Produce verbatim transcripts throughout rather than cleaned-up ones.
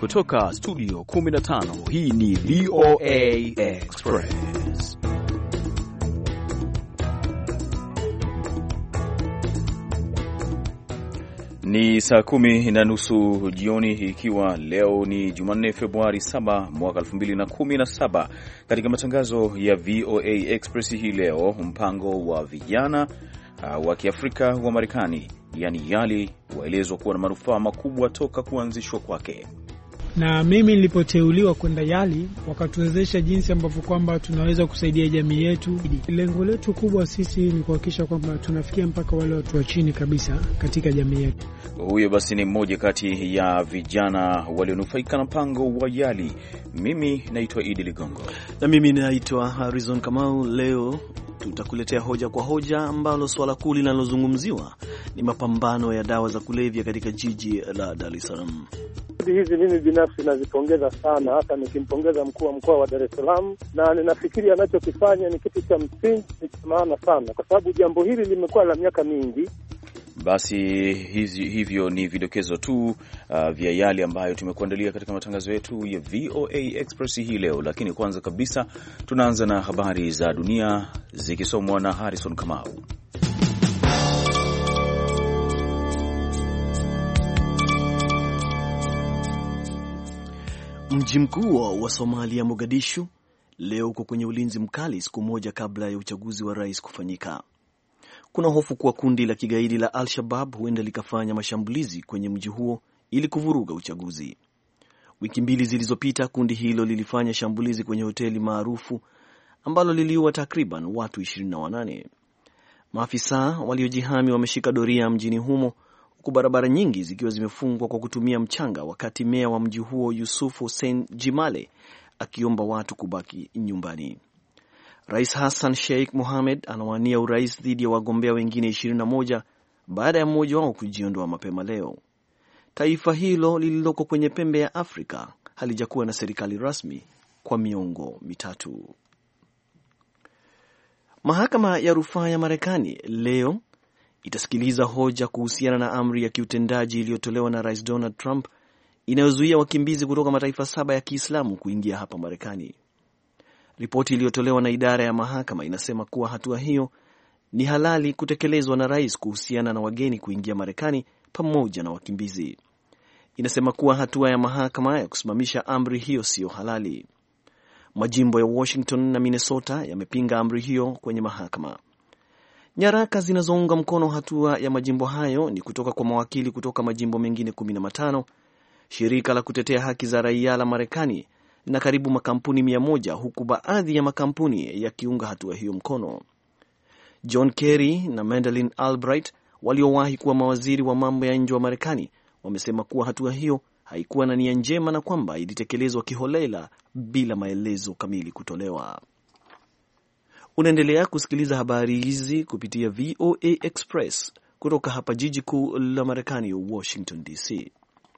Kutoka studio kumi na tano, hii ni V O A Express. Ni saa kumi na nusu jioni, ikiwa leo ni Jumanne Februari saba mwaka elfu mbili na kumi na saba. Katika matangazo ya V O A Express hii leo, mpango wa vijana uh, wa Kiafrika wa Marekani, yani YALI, waelezwa kuwa na manufaa makubwa toka kuanzishwa kwake. Na mimi nilipoteuliwa kwenda YALI, wakatuwezesha jinsi ambavyo kwamba tunaweza kusaidia jamii yetu. Lengo letu kubwa sisi ni kuhakikisha kwamba tunafikia mpaka wale watu wa chini kabisa katika jamii yetu. Huyo basi ni mmoja kati ya vijana walionufaika na mpango wa YALI. Mimi naitwa Idi Ligongo. Na mimi naitwa Harrison Kamau. Leo tutakuletea hoja kwa hoja, ambalo swala kuu linalozungumziwa ni mapambano ya dawa za kulevya katika jiji la Dar es Salaam. Hizi mimi binafsi nazipongeza sana, hata nikimpongeza mkuu wa mkoa wa Dar es Salaam, na ninafikiri anachokifanya ni kitu cha msingi, ni cha maana sana, kwa sababu jambo hili limekuwa la miaka mingi. Basi hizi, hivyo ni vidokezo tu uh, vya yale ambayo tumekuandalia katika matangazo yetu ya V O A Express hii leo, lakini kwanza kabisa tunaanza na habari za dunia zikisomwa na Harrison Kamau. Mji mkuu wa Somalia, Mogadishu, leo uko kwenye ulinzi mkali, siku moja kabla ya uchaguzi wa rais kufanyika. Kuna hofu kuwa kundi la kigaidi la Al-Shabaab huenda likafanya mashambulizi kwenye mji huo ili kuvuruga uchaguzi. Wiki mbili zilizopita, kundi hilo lilifanya shambulizi kwenye hoteli maarufu ambalo liliua takriban watu ishirini na wanane. Maafisa waliojihami wameshika doria mjini humo, huku barabara nyingi zikiwa zimefungwa kwa kutumia mchanga, wakati meya wa mji huo Yusuf Hussein Jimale akiomba watu kubaki nyumbani. Rais Hassan Sheikh Mohamed anawania urais dhidi ya wagombea wengine ishirini na moja baada ya mmoja wao kujiondoa mapema leo. Taifa hilo lililoko kwenye pembe ya Afrika halijakuwa na serikali rasmi kwa miongo mitatu. Mahakama ya rufaa ya Marekani leo itasikiliza hoja kuhusiana na amri ya kiutendaji iliyotolewa na Rais Donald Trump inayozuia wakimbizi kutoka mataifa saba ya Kiislamu kuingia hapa Marekani. Ripoti iliyotolewa na idara ya mahakama inasema kuwa hatua hiyo ni halali kutekelezwa na rais kuhusiana na wageni kuingia Marekani pamoja na wakimbizi. Inasema kuwa hatua ya mahakama ya kusimamisha amri hiyo sio halali. Majimbo ya Washington na Minnesota yamepinga amri hiyo kwenye mahakama. Nyaraka zinazounga mkono hatua ya majimbo hayo ni kutoka kwa mawakili kutoka majimbo mengine kumi na matano, shirika la kutetea haki za raia la Marekani na karibu makampuni mia moja, huku baadhi ya makampuni yakiunga hatua hiyo mkono. John Kerry na Madeleine Albright, waliowahi kuwa mawaziri wa mambo ya nje wa Marekani, wamesema kuwa hatua hiyo haikuwa na nia njema na kwamba ilitekelezwa kiholela bila maelezo kamili kutolewa. Unaendelea kusikiliza habari hizi kupitia V O A Express kutoka hapa jiji kuu la Marekani, Washington D C.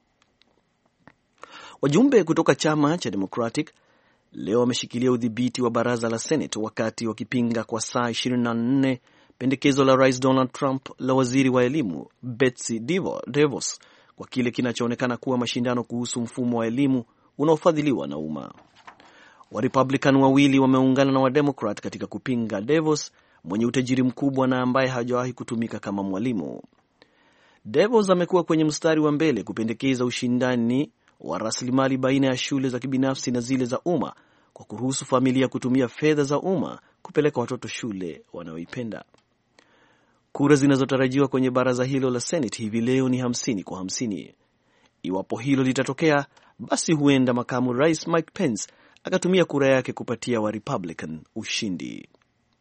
Wajumbe kutoka chama cha Democratic leo wameshikilia udhibiti wa baraza la Senate wakati wakipinga kwa saa ishirini na nne pendekezo la Rais Donald Trump la waziri wa elimu Betsy DeVos kwa kile kinachoonekana kuwa mashindano kuhusu mfumo wa elimu unaofadhiliwa na umma. Wa Republican wawili wameungana na wa Democrat katika kupinga DeVos, mwenye utajiri mkubwa na ambaye hajawahi kutumika kama mwalimu. DeVos amekuwa kwenye mstari wa mbele kupendekeza ushindani wa rasilimali baina ya shule za kibinafsi na zile za umma kwa kuruhusu familia kutumia fedha za umma kupeleka watoto shule wanaoipenda. Kura zinazotarajiwa kwenye baraza hilo la Senate hivi leo ni hamsini kwa hamsini. Iwapo hilo litatokea, basi huenda makamu rais Mike Pence akatumia kura yake kupatia wa Republican ushindi.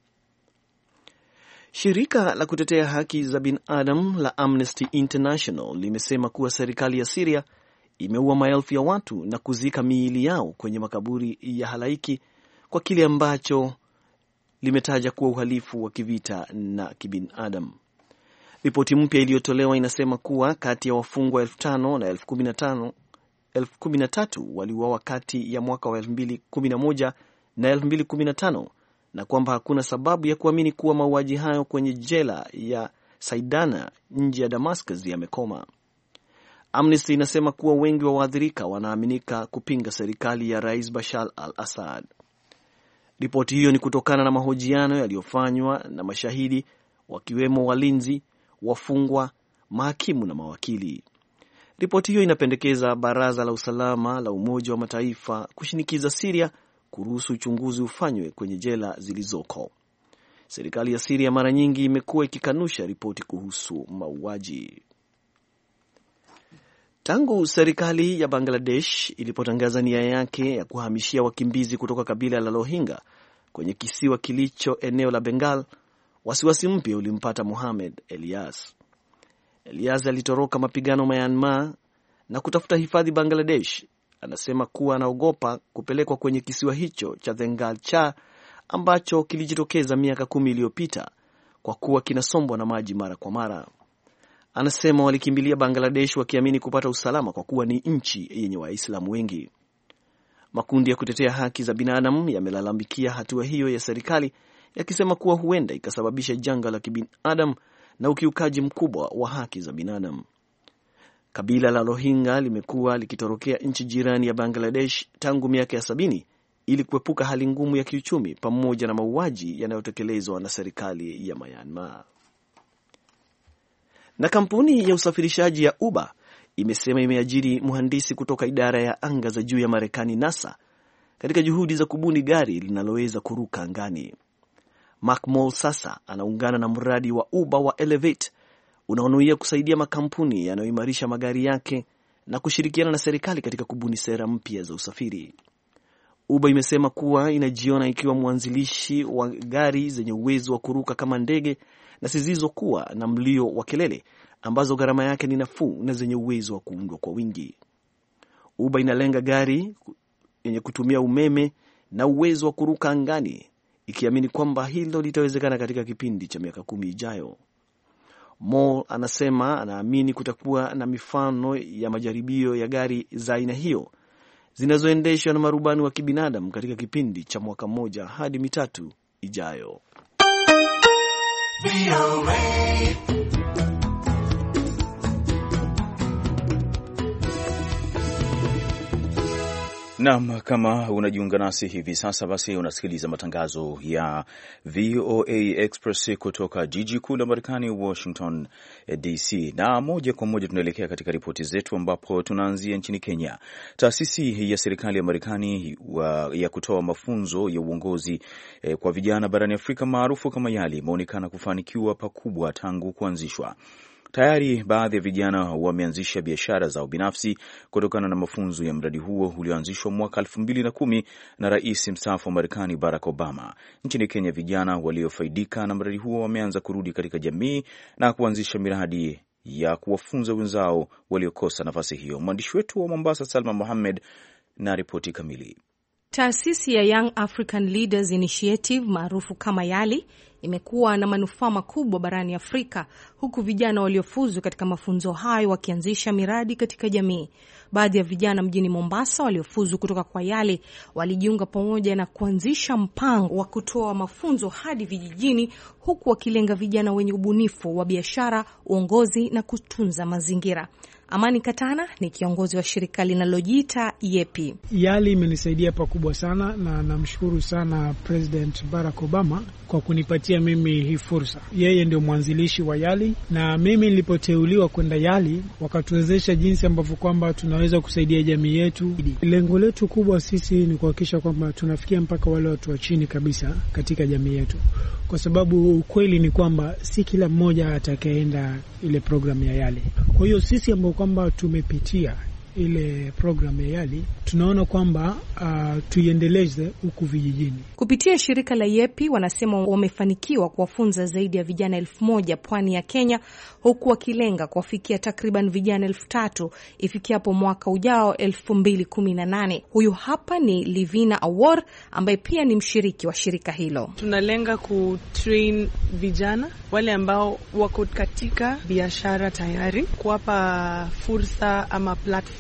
Shirika la kutetea haki za binadamu la Amnesty International limesema kuwa serikali ya Syria imeua maelfu ya watu na kuzika miili yao kwenye makaburi ya halaiki kwa kile ambacho limetaja kuwa uhalifu wa kivita na kibinadamu. Ripoti mpya iliyotolewa inasema kuwa kati ya wafungwa elfu tano na elfu kumi na tatu waliuawa kati ya mwaka wa elfu mbili kumi na moja na elfu mbili kumi na tano, na kwamba hakuna sababu ya kuamini kuwa mauaji hayo kwenye jela ya Saidana nje ya Damascus yamekoma. Amnesty inasema kuwa wengi wa waathirika wanaaminika kupinga serikali ya Rais Bashar al-Assad. Ripoti hiyo ni kutokana na mahojiano yaliyofanywa na mashahidi wakiwemo walinzi, wafungwa, mahakimu na mawakili. Ripoti hiyo inapendekeza Baraza la Usalama la Umoja wa Mataifa kushinikiza Syria kuruhusu uchunguzi ufanywe kwenye jela zilizoko. Serikali ya Syria mara nyingi imekuwa ikikanusha ripoti kuhusu mauaji. Tangu serikali ya Bangladesh ilipotangaza nia yake ya kuhamishia wakimbizi kutoka kabila la Rohingya kwenye kisiwa kilicho eneo la Bengal, wasiwasi mpya ulimpata Mohamed Elias. Elias alitoroka mapigano Myanmar na kutafuta hifadhi Bangladesh. Anasema kuwa anaogopa kupelekwa kwenye kisiwa hicho cha Thengalcha ambacho kilijitokeza miaka kumi iliyopita kwa kuwa kinasombwa na maji mara kwa mara. Anasema walikimbilia Bangladesh wakiamini kupata usalama kwa kuwa ni nchi yenye Waislamu wengi. Makundi ya kutetea haki za binadamu yamelalamikia hatua hiyo ya serikali yakisema kuwa huenda ikasababisha janga la kibinadamu na ukiukaji mkubwa wa haki za binadamu. Kabila la Rohingya limekuwa likitorokea nchi jirani ya Bangladesh tangu miaka ya sabini ili kuepuka hali ngumu ya kiuchumi pamoja na mauaji yanayotekelezwa na serikali ya Myanmar. Na kampuni ya usafirishaji ya Uber imesema imeajiri mhandisi kutoka idara ya anga za juu ya Marekani NASA katika juhudi za kubuni gari linaloweza kuruka angani. Mark Moll sasa anaungana na mradi wa Uber wa Elevate unaonuia kusaidia makampuni yanayoimarisha magari yake na kushirikiana na serikali katika kubuni sera mpya za usafiri. Uber imesema kuwa inajiona ikiwa mwanzilishi wa gari zenye uwezo wa kuruka kama ndege na zisizokuwa na mlio wa kelele ambazo gharama yake ni nafuu na zenye uwezo wa kuundwa kwa wingi. Uber inalenga gari yenye kutumia umeme na uwezo wa kuruka angani, ikiamini kwamba hilo litawezekana katika kipindi cha miaka kumi ijayo. Moll anasema anaamini kutakuwa na mifano ya majaribio ya gari za aina hiyo zinazoendeshwa na marubani wa kibinadamu katika kipindi cha mwaka mmoja hadi mitatu ijayo. Naam, kama unajiunga nasi hivi sasa, basi unasikiliza matangazo ya V O A Express kutoka jiji kuu la Marekani, Washington D C. Na moja kwa moja tunaelekea katika ripoti zetu, ambapo tunaanzia nchini Kenya. Taasisi ya serikali ya Marekani ya kutoa mafunzo ya uongozi eh, kwa vijana barani Afrika maarufu kama YALI imeonekana kufanikiwa pakubwa tangu kuanzishwa. Tayari baadhi ya vijana wameanzisha biashara zao binafsi kutokana na mafunzo ya mradi huo ulioanzishwa mwaka elfu mbili na kumi na Rais mstaafu wa Marekani Barack Obama. Nchini Kenya, vijana waliofaidika na mradi huo wameanza kurudi katika jamii na kuanzisha miradi ya kuwafunza wenzao waliokosa nafasi hiyo. Mwandishi wetu wa Mombasa Salma Mohamed na ripoti kamili. Taasisi ya Young African Leaders Initiative maarufu kama YALI imekuwa na manufaa makubwa barani Afrika, huku vijana waliofuzu katika mafunzo hayo wakianzisha miradi katika jamii. Baadhi ya vijana mjini Mombasa waliofuzu kutoka kwa YALI walijiunga pamoja na kuanzisha mpango wa kutoa mafunzo hadi vijijini, huku wakilenga vijana wenye ubunifu wa biashara, uongozi na kutunza mazingira. Amani Katana ni kiongozi wa shirika linalojiita YEPI. YALI imenisaidia pakubwa sana na namshukuru sana President Barack Obama kwa kunipatia mimi hii fursa. Yeye ndio mwanzilishi wa YALI na mimi nilipoteuliwa kwenda YALI wakatuwezesha jinsi ambavyo kwamba tunaweza kusaidia jamii yetu. Lengo letu kubwa sisi ni kuhakikisha kwamba tunafikia mpaka wale watu wa chini kabisa katika jamii yetu. Kwa sababu ukweli ni kwamba si kila mmoja atakayeenda ile program ya YALI. Kwa hiyo sisi ambao kwamba tumepitia ile program ya YALI tunaona kwamba uh, tuiendeleze huku vijijini. Kupitia shirika la YEPI wanasema wamefanikiwa kuwafunza zaidi ya vijana elfu moja pwani ya Kenya, huku wakilenga kuwafikia takriban vijana elfu tatu ifikiapo mwaka ujao elfu mbili kumi na nane. Huyu hapa ni Livina Awor ambaye pia ni mshiriki wa shirika hilo. Tunalenga kutrain vijana wale ambao wako katika biashara tayari, kuwapa fursa ama platform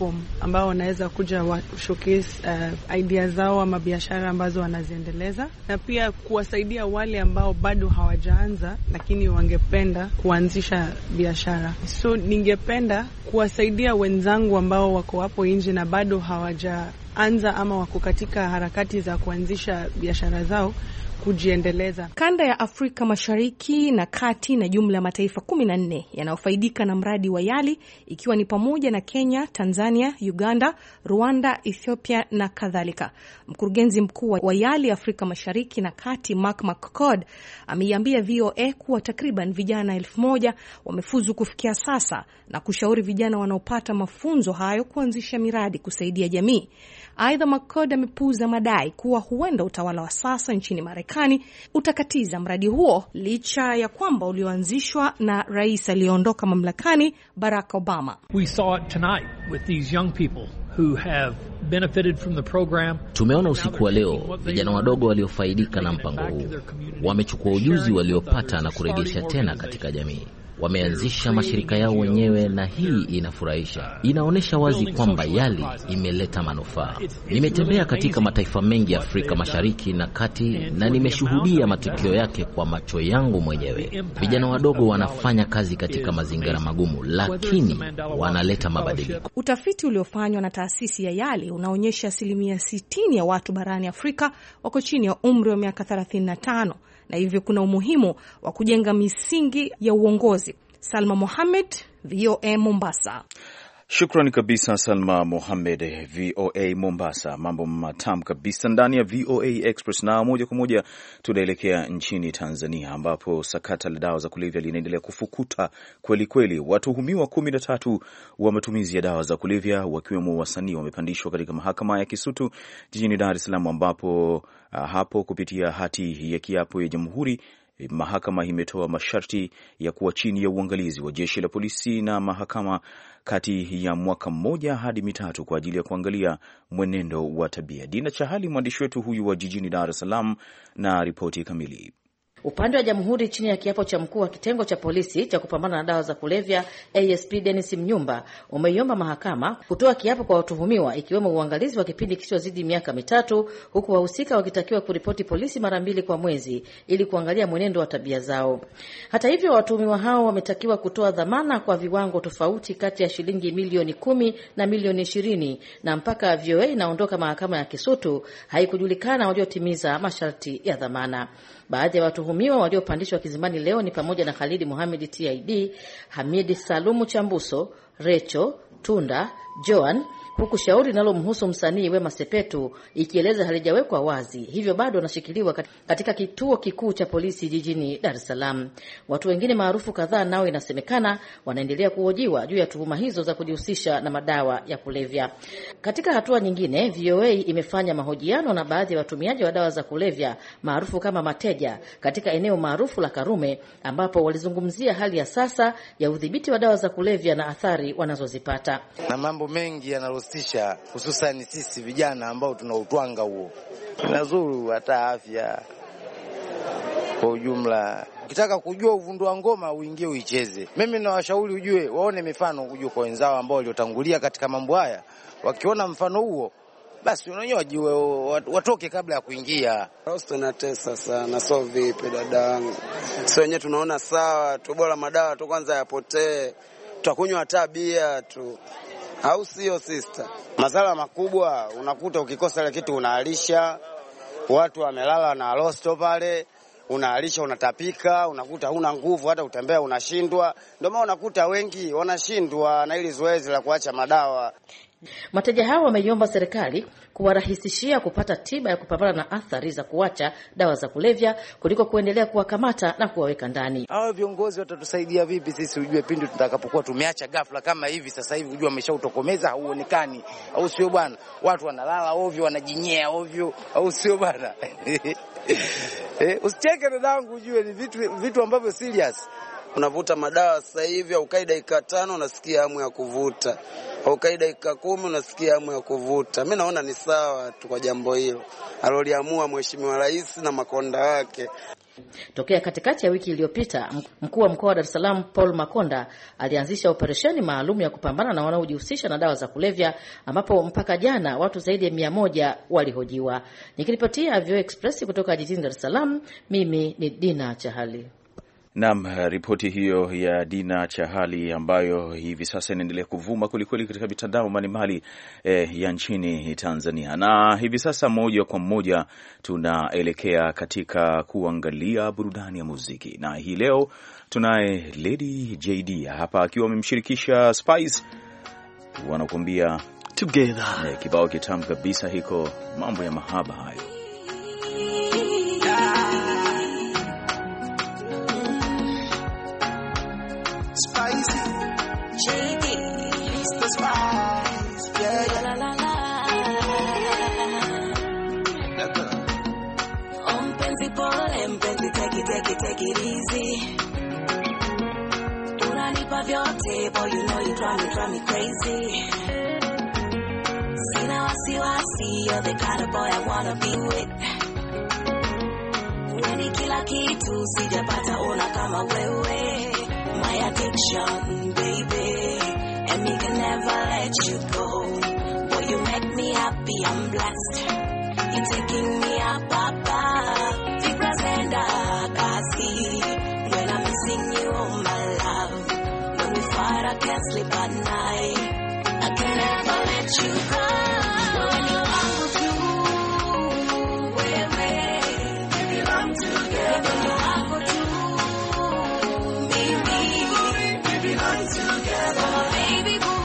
platform ambao wanaweza kuja wa showcase uh, idea zao ama biashara ambazo wanaziendeleza, na pia kuwasaidia wale ambao bado hawajaanza lakini wangependa kuanzisha biashara. So ningependa kuwasaidia wenzangu ambao wako hapo nje na bado hawajaanza ama wako katika harakati za kuanzisha biashara zao kujiendeleza. Kanda ya Afrika Mashariki na Kati na jumla ya mataifa kumi na nne yanayofaidika na mradi wa YALI, ikiwa ni pamoja na Kenya, Tanzania, Uganda, Rwanda, Ethiopia na kadhalika. Mkurugenzi mkuu wa YALI Afrika Mashariki na Kati, Mark McCord, ameiambia V O A kuwa takriban vijana elfu moja wamefuzu kufikia sasa na kushauri vijana wanaopata mafunzo hayo kuanzisha miradi kusaidia jamii. Aidha, McCord amepuuza madai kuwa huenda utawala wa sasa nchini Marekani utakatiza mradi huo licha ya kwamba ulioanzishwa na rais aliyeondoka mamlakani Barack Obama. We saw it tonight with these young people who have benefited from the program. Tumeona usiku wa leo vijana wadogo waliofaidika na mpango huu wamechukua ujuzi waliopata na kurejesha tena katika jamii. Wameanzisha mashirika yao wenyewe na hii inafurahisha. Inaonesha wazi kwamba YALI imeleta manufaa. Nimetembea katika mataifa mengi ya Afrika Mashariki na Kati na nimeshuhudia matukio yake kwa macho yangu mwenyewe. Vijana wadogo wanafanya kazi katika mazingira magumu lakini wanaleta mabadiliko. Utafiti uliofanywa na taasisi ya YALI unaonyesha asilimia sitini ya watu barani Afrika wako chini ya umri wa miaka thelathini na tano. Na hivyo kuna umuhimu wa kujenga misingi ya uongozi. Salma Mohamed, V O A Mombasa. Shukrani kabisa Salma Mohamed, V O A Mombasa. Mambo matamu kabisa ndani ya V O A Express, na moja kwa moja tunaelekea nchini Tanzania ambapo sakata la dawa za kulevya linaendelea kufukuta kweli kweli. Watuhumiwa kumi na tatu wa matumizi ya dawa za kulevya wakiwemo wasanii wamepandishwa katika mahakama ya Kisutu jijini Dar es Salaam, ambapo hapo kupitia hati ya kiapo ya Jamhuri mahakama imetoa masharti ya kuwa chini ya uangalizi wa jeshi la polisi na mahakama kati ya mwaka mmoja hadi mitatu kwa ajili ya kuangalia mwenendo wa tabia. Dina Chahali, mwandishi wetu huyu wa jijini Dar es Salaam, na ripoti kamili. Upande wa Jamhuri chini ya kiapo cha mkuu wa kitengo cha polisi cha kupambana na dawa za kulevya A S P Dennis Mnyumba umeiomba mahakama kutoa kiapo kwa watuhumiwa ikiwemo uangalizi wa kipindi kisichozidi miaka mitatu, huku wahusika wakitakiwa kuripoti polisi mara mbili kwa mwezi ili kuangalia mwenendo wa tabia zao. Hata hivyo, watuhumiwa hao wametakiwa kutoa dhamana kwa viwango tofauti kati ya shilingi milioni kumi na milioni ishirini, na mpaka V O A inaondoka mahakama ya Kisutu haikujulikana waliotimiza masharti ya dhamana. Baadhi ya watuhumiwa waliopandishwa kizimbani leo ni pamoja na Khalid Mohamed T I D, Hamidi Salumu Chambuso, Recho Tunda, Joan, huku shauri linalomhusu msanii Wema Sepetu ikieleza halijawekwa wazi, hivyo bado wanashikiliwa katika kituo kikuu cha polisi jijini Dar es Salaam. Watu wengine maarufu kadhaa nao inasemekana wanaendelea kuhojiwa juu ya tuhuma hizo za kujihusisha na madawa ya kulevya. Katika hatua nyingine, V O A imefanya mahojiano na baadhi ya watumiaji wa dawa za kulevya maarufu kama mateja katika eneo maarufu la Karume, ambapo walizungumzia hali ya sasa ya udhibiti wa dawa za kulevya na athari wanazozipata. Na mambo mengi yanarusisha, hususan sisi vijana ambao tunautwanga huo. Inazuru hata afya kwa ujumla. Ukitaka kujua uvundo wa ngoma uingie uicheze. Mimi nawashauri ujue, waone mifano ujue kwa wenzao ambao waliotangulia katika mambo haya. Wakiona mfano huo, basi wenyewe wajue watoke kabla ya kuingia. Rosto na tesa sana, so vipi dadangu? Sio wenyewe tunaona sawa, tu bora madawa tu kwanza yapotee. Tutakunywa hata bia tu. Au sio sister? Madhara makubwa, unakuta ukikosa ile kitu unaalisha, watu wamelala na rosto pale, unaalisha unatapika, unakuta huna nguvu, hata utembea unashindwa. Ndio maana unakuta wengi wanashindwa na ili zoezi la kuacha madawa. Mateja hao wameiomba serikali kuwarahisishia kupata tiba ya kupambana na athari za kuacha dawa za kulevya kuliko kuendelea kuwakamata na kuwaweka ndani. Hao viongozi watatusaidia vipi sisi ujue pindi tutakapokuwa tumeacha ghafla kama hivi sasa hivi ujue wameshautokomeza hauonekani, au sio bwana? Watu wanalala ovyo, wanajinyea ovyo, au sio bwana? Eh, usicheke dadangu ujue ni vitu vitu ambavyo serious. Unavuta madawa sasa hivi au kai dakika tano unasikia hamu ya kuvuta. Au kai dakika kumi unasikia hamu ya kuvuta. Mimi naona ni sawa tu kwa jambo hilo aloliamua Mheshimiwa Rais na makonda wake. Tokea katikati ya wiki iliyopita, mkuu wa mkoa wa Dar es Salaam Paul Makonda alianzisha operesheni maalum ya kupambana na wanaojihusisha na dawa za kulevya, ambapo mpaka jana watu zaidi ya mia moja walihojiwa. Nikiripotia V O A Express kutoka jijini Dar es Salaam, mimi ni Dina Chahali. Naam, ripoti hiyo ya Dina Chahali ambayo hivi sasa inaendelea kuvuma kwelikweli katika mitandao mbalimbali eh, ya nchini Tanzania. Na hivi sasa moja kwa moja tunaelekea katika kuangalia burudani ya muziki. Na hii leo tunaye Lady J D hapa akiwa amemshirikisha Spice, wanakuambia Together. Eh, kibao kitamu kabisa hiko, mambo ya mahaba hayo. Spicy, J D, it's the Spice, yeah, yeah, la la la. Oh, mpenzi pole, mpenzi take it, take it, take it easy. Unanipa vyote, boy, you know you drive me, drive me crazy. Sina wasiwasi, you're the kind of boy I wanna be with. Weni kila kitu, sijapata ona kama wewe. My addiction, baby, and me can never let you go. Boy, you make me happy, I'm blessed. You're taking me up, papa. Ti presenta casi. When I'm missing you, oh my love. When we fight, I can't sleep at night. I can never let you go. When you are with you, baby, we belong together. When you are with you, together, oh, baby boo.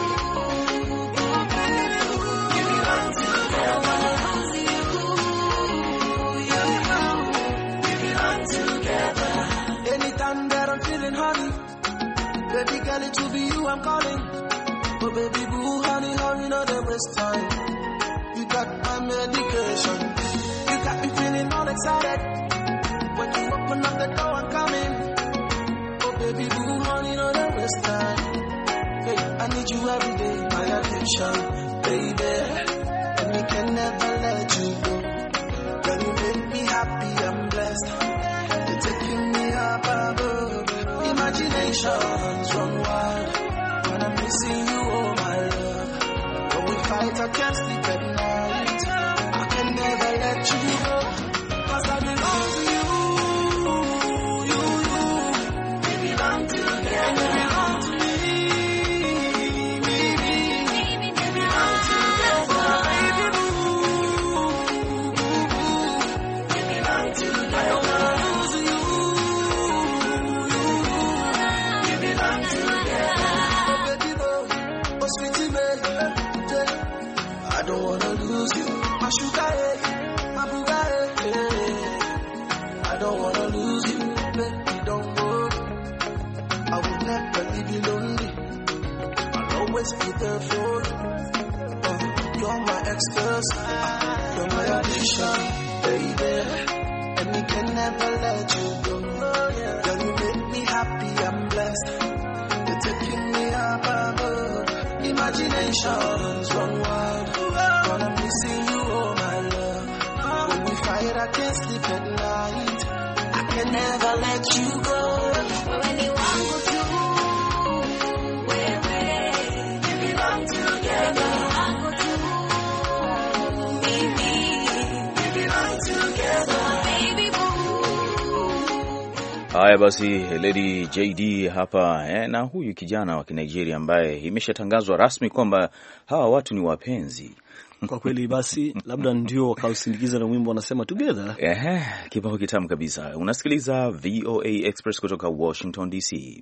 You belong together. I wanna lose you. You, you, you belong together. Anytime that I'm feeling honey, baby girl, it will be you I'm calling. Oh baby boo, honey, hurry, no they waste time. You got my medication. You got me feeling all excited. When you open up the door, I'm coming. Baby boo, honey, no don't waste time. Hey, I need you every day, my addiction, baby. And we can never let you go. When you make me happy, I'm blessed. You're taking me up above. Imaginations run wild. When I'm missing you, oh my love. When we fight, I can't sleep at night. I can never let you go. Cause I belong to you. Be there for you. Uh, you're my ecstasy, uh, you're my addiction, baby, and we can never let you go. Girl, you make me happy, I'm blessed. You're taking me up above. Imaginations run wild. When I'm missing you, oh my love. When we fight, I can't sleep at night. I can never let you go. When you want with you. Haya basi, Lady J D hapa eh, na huyu kijana wa Kinigeria ambaye imeshatangazwa rasmi kwamba hawa watu ni wapenzi. Kwa kweli basi labda ndio wakausindikiza na wimbo wanasema together. Eh, kibao kitamu kabisa. Unasikiliza V O A Express kutoka Washington D C.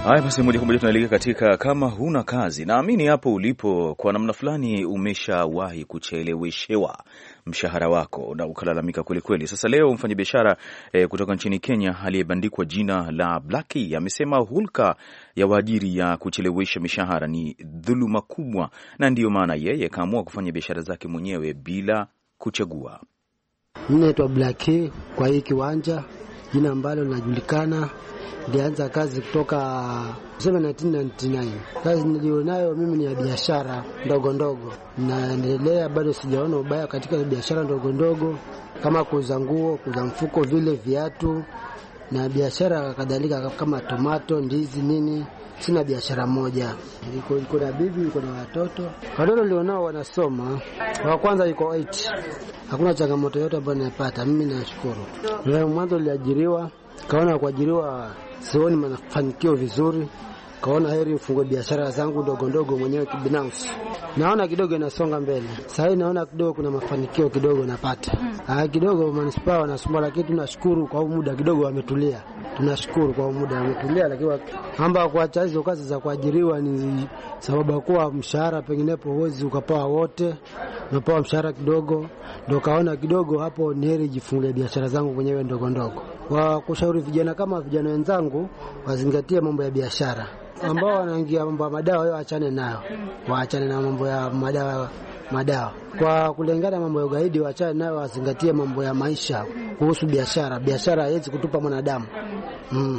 Haya basi, moja kwa moja tunaelekea katika kama huna kazi. Naamini hapo ulipo kwa namna fulani umeshawahi kucheleweshewa mshahara wako na ukalalamika kweli kweli. Sasa leo mfanyabiashara eh, kutoka nchini Kenya aliyebandikwa jina la Blackie amesema hulka ya waajiri ya kuchelewesha mishahara ni dhuluma kubwa, na ndiyo maana yeye kaamua kufanya biashara zake mwenyewe bila kuchagua. Mimi naitwa Blackie kwa hii kiwanja, jina ambalo linajulikana. Nilianza kazi kutoka elfu moja mia tisa tisini na tisa. Kazi nilionayo mimi ni ya biashara ndogo ndogo. Naendelea, bado sijaona ubaya katika biashara ndogo ndogo kama kuuza nguo, kuuza mfuko, vile viatu na biashara kadhalika kama tomato, ndizi nini. Sina biashara moja. Niko niko na bibi, niko na watoto. Watoto nilionao wanasoma. Wa kwanza yuko eight. Hakuna changamoto yote ambayo ninapata. Mimi nashukuru. Leo mwanzo niliajiriwa, kaona kuajiriwa sioni mafanikio vizuri. Kaona heri nifungue biashara zangu ndogo ndogo mwenyewe kibinafsi. Naona kidogo inasonga mbele. Sasa hivi naona kidogo kuna mafanikio kidogo napata. Ah, kidogo manispaa wanasumba, lakini tunashukuru kwa muda kidogo wametulia. Tunashukuru kwa muda wametulia, lakini amba kuacha hizo kazi za kuajiriwa ni sababu kwa mshahara penginepo huwezi ukapawa wote. Unapawa mshahara kidogo, ndio kaona kidogo hapo ni heri jifungue biashara zangu mwenyewe ndogo ndogo. Kwa kushauri vijana kama vijana wenzangu wazingatie mambo ya biashara. Ambao wanaingia mambo ya madawa wao waachane nayo. Waachane na mambo ya madawa madawa. Kwa kulingana mambo ya ugaidi waachane nayo, wazingatie mambo ya maisha kuhusu biashara. Biashara haiwezi kutupa mwanadamu. Mm.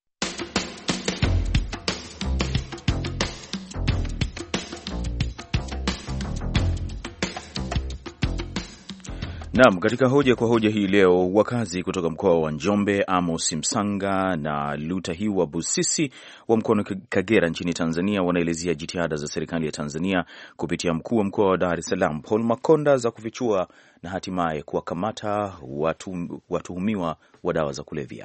Naam, katika hoja kwa hoja hii leo, wakazi kutoka mkoa wa Njombe, Amos Msanga na Lutahiwa Busisi wa mkoa wa Kagera nchini Tanzania wanaelezea jitihada za serikali ya Tanzania kupitia mkuu wa mkoa wa Dar es Salaam Paul Makonda za kufichua na hatimaye kuwakamata watu watuhumiwa wa dawa za kulevya.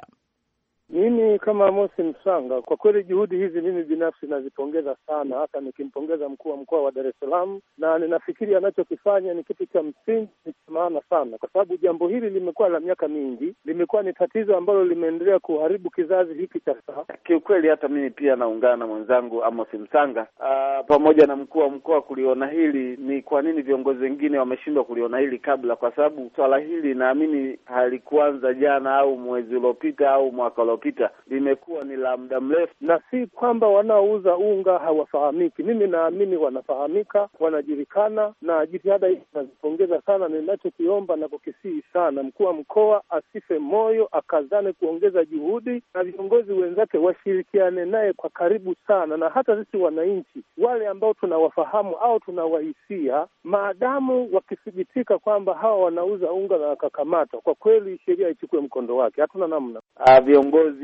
Mimi kama Mosi Msanga, kwa kweli juhudi hizi mimi binafsi nazipongeza sana, hata nikimpongeza mkuu wa mkoa wa Dar es Salaam, na ninafikiri anachokifanya ni kitu cha msingi, ni maana sana, kwa sababu jambo hili limekuwa la miaka mingi, limekuwa ni tatizo ambalo limeendelea kuharibu kizazi hiki cha sasa. Kiukweli hata mimi pia naungana na mwenzangu Amos Msanga, aa, pamoja na mkuu wa mkoa kuliona hili. Ni kwa nini viongozi wengine wameshindwa kuliona hili kabla? Kwa sababu swala hili naamini halikuanza jana au mwezi uliopita au mwaka uliopita, limekuwa ni la muda mrefu, na si kwamba wanaouza unga hawafahamiki. Mimi naamini wanafahamika, wanajulikana, na jitihada hizi nazipongeza sana. Ninachokiomba na kukisii sana, mkuu wa mkoa asife moyo, akazane kuongeza juhudi, na viongozi wenzake washirikiane naye kwa karibu sana, na hata sisi wananchi wale ambao tunawafahamu au tunawahisia, maadamu wakithibitika kwamba hawa wanauza unga na wakakamatwa, kwa kweli sheria ichukue mkondo wake. Hatuna namna. Ah, viongozi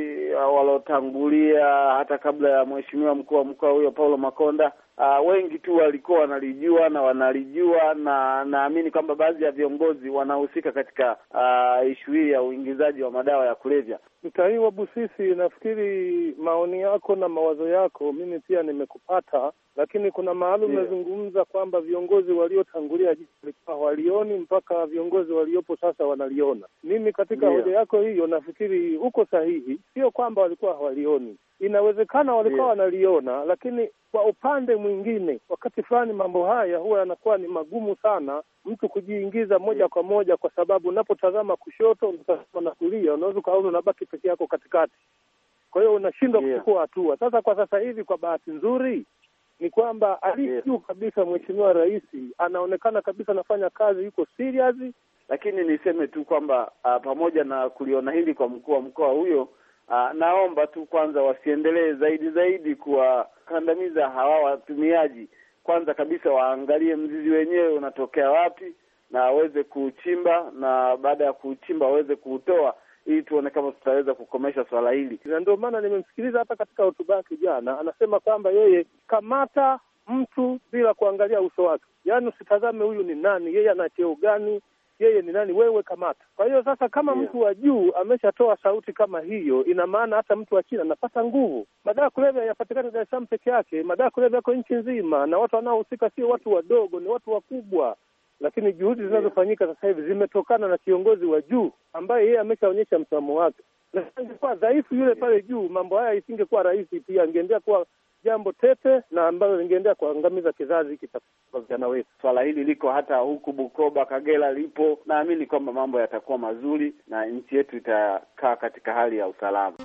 walotangulia hata kabla ya mheshimiwa mkuu wa mkoa huyo Paulo Makonda, uh, wengi tu walikuwa wanalijua na wanalijua, na naamini kwamba baadhi ya viongozi wanahusika katika uh, ishu hii ya uingizaji wa madawa ya kulevya. Mtahiwa Busisi, nafikiri maoni yako na mawazo yako mimi pia nimekupata, lakini kuna maalum nazungumza yeah, kwamba viongozi waliotangulia walioni mpaka viongozi waliopo sasa wanaliona. Mimi katika yeah, hoja yako hiyo nafikiri uko sahihi. Sio kwamba walikuwa hawalioni, inawezekana walikuwa yeah, wanaliona, lakini kwa upande mwingine wakati fulani mambo haya huwa yanakuwa ni magumu sana mtu kujiingiza moja yeah, kwa moja, kwa sababu unapotazama kushoto, unatazama na kulia, unaweza kaona unabaki peke yako katikati. Kwa hiyo unashindwa yeah, kuchukua hatua. Sasa kwa sasa hivi kwa bahati nzuri ni kwamba aliye juu kabisa Mheshimiwa Rais anaonekana kabisa anafanya kazi, yuko serious. Lakini niseme tu kwamba uh, pamoja na kuliona hili kwa mkuu wa mkoa huyo, uh, naomba tu kwanza wasiendelee zaidi zaidi kuwakandamiza hawa watumiaji. Kwanza kabisa waangalie mzizi wenyewe unatokea wapi na waweze kuchimba, na baada ya kuchimba waweze kuutoa, ili tuone kama tutaweza kukomesha swala hili. Na ndio maana nimemsikiliza hata katika hotuba yake jana, anasema kwamba yeye kamata mtu bila kuangalia uso wake. Yaani usitazame huyu ni nani, yeye ana cheo gani, yeye ni nani, wewe kamata. Kwa hiyo sasa kama yeah, mtu wa juu ameshatoa sauti kama hiyo, ina maana hata mtu wa chini anapata nguvu. Madawa kulevya yapatikana Dar es Salaam peke yake, madawa kulevya yako nchi nzima, na watu wanaohusika sio watu wadogo, ni watu wakubwa. Lakini juhudi zinazofanyika sasa hivi zimetokana na kiongozi wa juu ambaye yeye ameshaonyesha msimamo wake. na angekuwa dhaifu yule pale juu, mambo haya isingekuwa rahisi, pia angeendelea kuwa jambo tete na ambalo lingeendelea kuangamiza kizazi hiki cha vijana wetu. Swala hili liko hata huku Bukoba, Kagera lipo. Naamini kwamba mambo yatakuwa mazuri na nchi yetu itakaa katika hali ya usalama.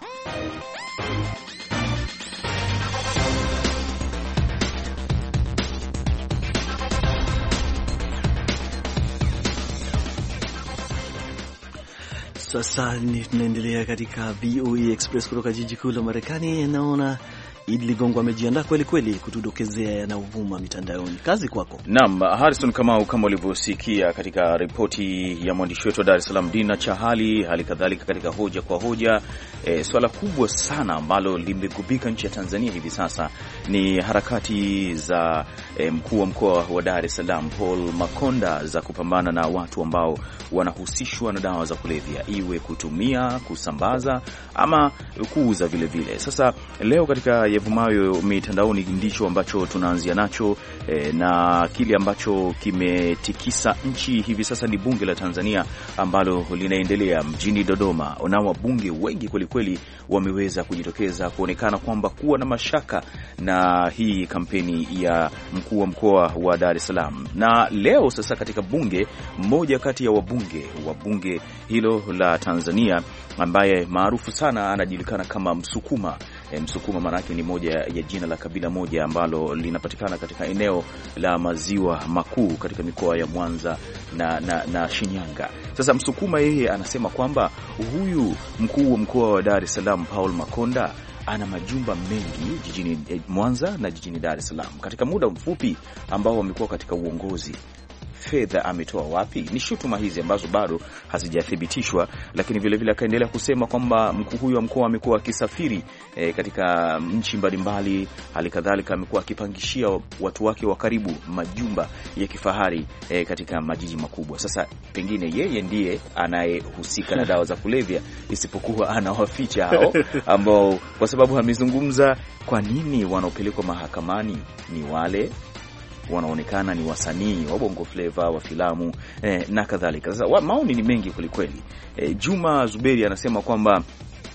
Sasa ni tunaendelea katika V O A Express kutoka jiji kuu la Marekani. Naona Idi Ligongo amejiandaa kweli kweli kutudokezea yanayovuma mitandaoni. Kazi kwako. Naam, Harrison, kama kama ulivyosikia katika ripoti ya mwandishi wetu wa Dar es Salaam Dina Chahali, hali kadhalika katika hoja kwa hoja, e, swala kubwa sana ambalo limegubika nchi ya Tanzania hivi sasa ni harakati za e, mkuu wa mkoa wa Dar es Salaam Paul Makonda za kupambana na watu ambao wanahusishwa na dawa za kulevya, iwe kutumia, kusambaza ama kuuza vile vile. Sasa leo katika yavumayo mitandaoni ndicho ambacho tunaanzia nacho e, na kile ambacho kimetikisa nchi hivi sasa ni bunge la Tanzania ambalo linaendelea mjini Dodoma, na wabunge wengi kweli kweli wameweza kujitokeza kuonekana kwamba kuwa na mashaka na hii kampeni ya mkuu wa mkoa wa Dar es Salaam. Na leo sasa katika bunge, mmoja kati ya wabunge wa bunge hilo la Tanzania ambaye maarufu sana anajulikana kama Msukuma. E, Msukuma manake ni moja ya jina la kabila moja ambalo linapatikana katika eneo la maziwa makuu katika mikoa ya Mwanza na, na, na Shinyanga. Sasa Msukuma yeye anasema kwamba huyu mkuu wa mkoa wa Dar es Salaam Paul Makonda ana majumba mengi jijini Mwanza na jijini Dar es Salaam. Katika muda mfupi ambao wamekuwa katika uongozi, fedha ametoa wapi? Ni shutuma hizi ambazo bado hazijathibitishwa, lakini vile vile akaendelea kusema kwamba mkuu huyo wa mkoa amekuwa akisafiri e, katika nchi mbalimbali, halikadhalika amekuwa akipangishia watu wake wa karibu majumba ya kifahari e, katika majiji makubwa. Sasa pengine yeye ndiye anayehusika na dawa za kulevya, isipokuwa anawaficha hao ambao, kwa sababu amezungumza kwa nini wanaopelekwa mahakamani ni wale wanaonekana ni wasanii wa bongo flavor, wa filamu eh, na kadhalika. Sasa maoni ni mengi kwelikweli. Eh, Juma Zuberi anasema kwamba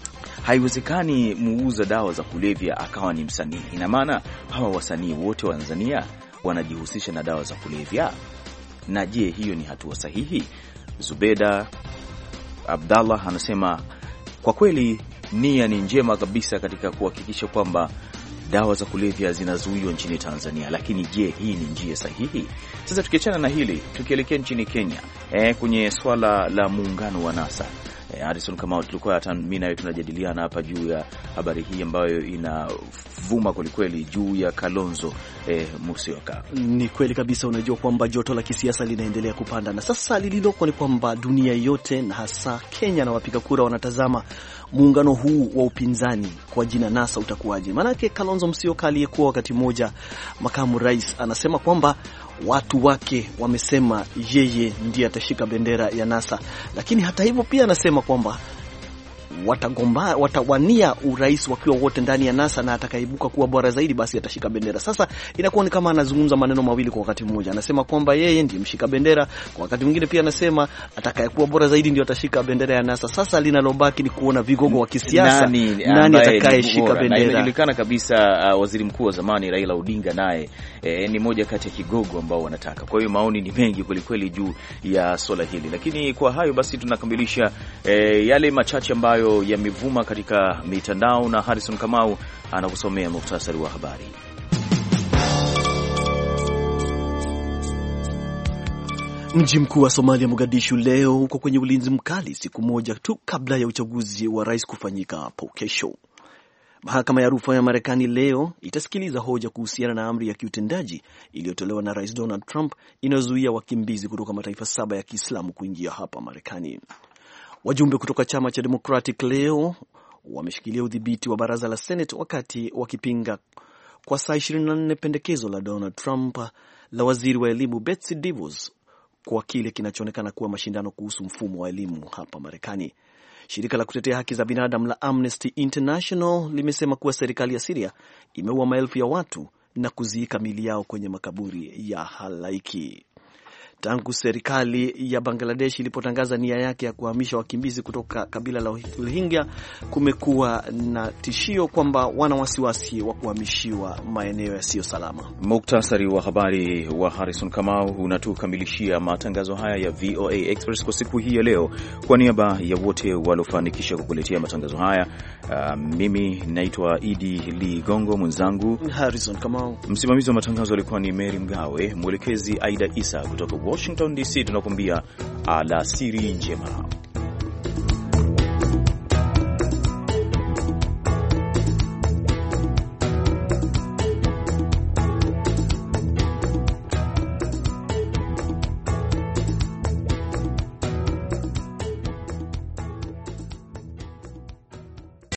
haiwezekani muuza dawa za kulevya akawa ni msanii. Ina maana hawa wasanii wote wa Tanzania wanajihusisha na dawa za kulevya? Na je, hiyo ni hatua sahihi? Zubeda Abdallah anasema kwa kweli nia ni njema kabisa katika kuhakikisha kwamba dawa za kulevya zinazuiwa nchini Tanzania, lakini je, hii ni njia sahihi? Sasa tukiachana na hili, tukielekea nchini Kenya, eh, kwenye swala la muungano wa NASA. Eh, Harrison, kama tulikuwa hata mimi nawe tunajadiliana hapa juu ya habari hii ambayo inavuma kwelikweli juu ya Kalonzo eh, Musyoka. Ni kweli kabisa, unajua kwamba joto la kisiasa linaendelea kupanda, na sasa lililoko ni kwamba dunia yote na hasa Kenya na wapiga kura wanatazama muungano huu wa upinzani kwa jina NASA utakuwaje. Maanake Kalonzo Musyoka aliyekuwa wakati mmoja makamu rais anasema kwamba watu wake wamesema yeye ndiye atashika bendera ya NASA, lakini hata hivyo pia anasema kwamba watagomba watawania urais wakiwa wote ndani ya NASA, na atakaibuka kuwa bora zaidi basi atashika bendera. Sasa inakuwa ni kama anazungumza maneno mawili kwa wakati mmoja. Anasema kwamba yeye ndiye mshika bendera, kwa wakati mwingine pia anasema atakayekuwa bora zaidi ndio atashika bendera ya NASA. Sasa linalobaki ni kuona vigogo wa kisiasa nani, nani atakayeshika bendera. Na inajulikana kabisa uh, waziri mkuu wa zamani Raila Odinga naye eh, ni moja kati ya kigogo ambao wanataka. Kwa hiyo maoni ni mengi kweli kweli juu ya swala hili. Lakini kwa hayo basi tunakamilisha eh, yale machache ambayo yamevuma katika mitandao, na Harrison Kamau anakusomea muhtasari wa habari. Mji mkuu wa Somalia Mogadishu leo uko kwenye ulinzi mkali siku moja tu kabla ya uchaguzi wa rais kufanyika hapo kesho. Mahakama ya rufaa ya Marekani leo itasikiliza hoja kuhusiana na amri ya kiutendaji iliyotolewa na Rais Donald Trump inayozuia wakimbizi kutoka mataifa saba ya Kiislamu kuingia hapa Marekani. Wajumbe kutoka chama cha Democratic leo wameshikilia udhibiti wa baraza la Senate wakati wakipinga kwa saa ishirini na nne pendekezo la Donald Trump la waziri wa elimu Betsy DeVos kwa kile kinachoonekana kuwa mashindano kuhusu mfumo wa elimu hapa Marekani. Shirika la kutetea haki za binadamu la Amnesty International limesema kuwa serikali ya Syria imeua maelfu ya watu na kuziika mili yao kwenye makaburi ya halaiki. tangu serikali ya Bangladesh ilipotangaza nia yake ya kuhamisha wakimbizi kutoka kabila la Rohingya, kumekuwa na tishio kwamba wana wasiwasi wa kuhamishiwa maeneo yasiyo salama. Muktasari wa habari wa Harrison Kamau unatukamilishia matangazo haya ya V O A Express kwa siku hii ya leo. Kwa niaba ya wote waliofanikisha kukuletea matangazo haya, uh, mimi naitwa Idi Ligongo, mwenzangu Harrison Kamau. Msimamizi wa matangazo alikuwa ni Mary Mgawe, mwelekezi Aida Isa. Kutoka Washington D C tunakuambia alasiri njema.